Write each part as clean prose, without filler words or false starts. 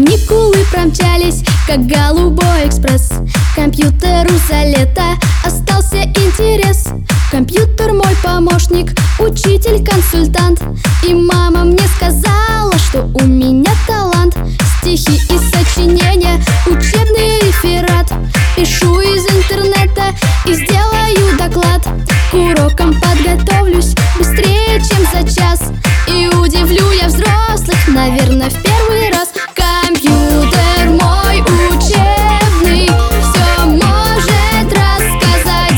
Каникулы промчались, как голубой экспресс. Компьютеру за лето остался интерес. Компьютер мой помощник, учитель, консультант. И мама мне сказала, что у меня талант. Стихи и сочинения, учебный реферат. Пишу из интернета и сделаю доклад. К урокам подготовлюсь быстрее, чем за час. И удивлю я взрослых, наверное, в первый раз. Компьютер мой учебный все может рассказать.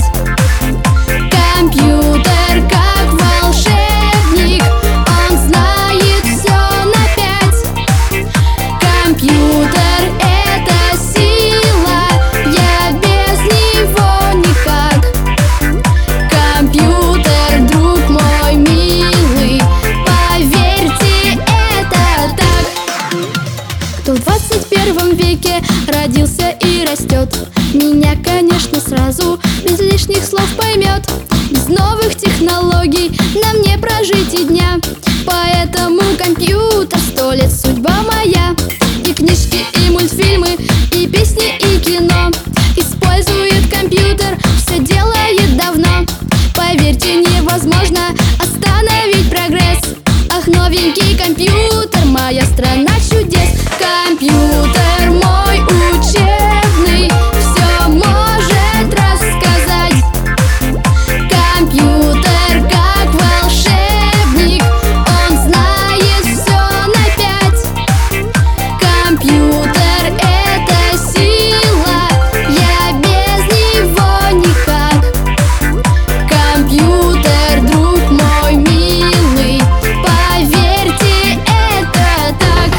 Компьютер как волшебник, он знает все на 5. Компьютер — это сила, я без него никак. Компьютер, друг мой милый, поверьте, это так. Кто в 21 веке родился и растет, меня, конечно, сразу без лишних слов поймет. Без новых технологий нам не прожить и дня. Поэтому компьютер 100 лет судьба моя. И книжки, и мультфильмы, и песни, и кино. Использует компьютер, все делает давно. Поверьте, невозможно остановить прогресс. Ах, новенький компьютер, моя страна чудес. Компьютер мой учебный все может рассказать. Компьютер как волшебник, он знает все на 5. Компьютер — это сила, я без него никак. Компьютер, друг мой милый, поверьте, это так.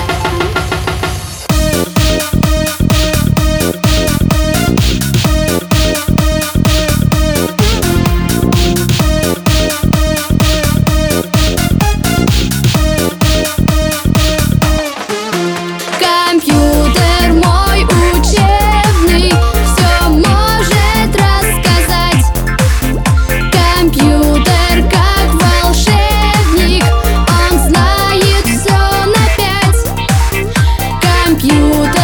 Компьютер мой учебный все может рассказать. Компьютер как волшебник, он знает все на 5. Компьютер